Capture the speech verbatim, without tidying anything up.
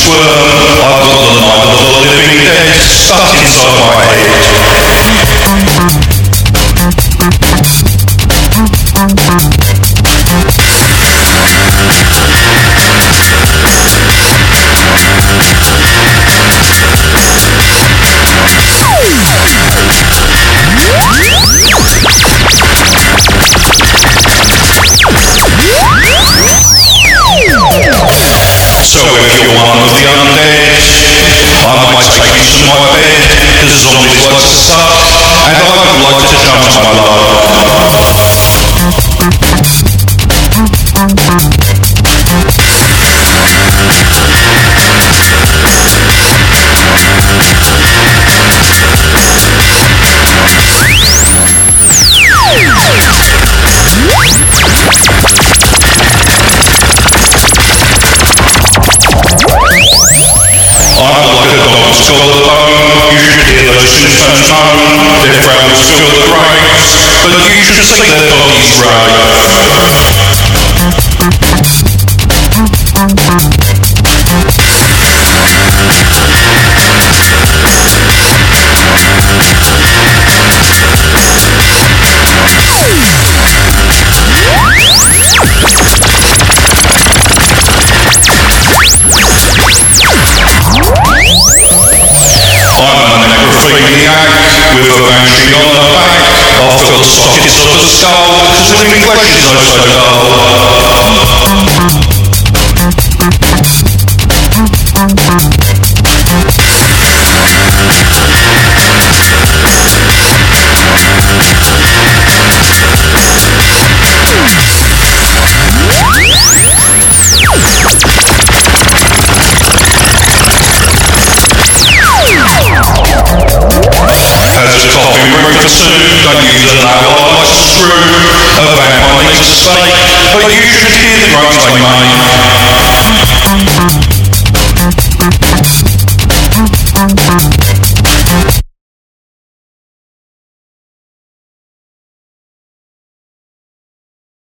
squirm. I've got the night of the living dead stuck inside my head. So if you're one of the undead, I might take you to my bed, cause zombies like to suck, and I would like to jump my love. I'm like a dog's collarbone, you should hear those tombstones moan, their frowns fill the graves, but you should see their doggies rave. I'm a necrophiliac with a banshee on the back. I've got sockets of the skull, cause living flesh is oh so dull. As a coffee room for soup, don't use a nail like a screw. A vampire needs a steak, but you should hear the groans they make.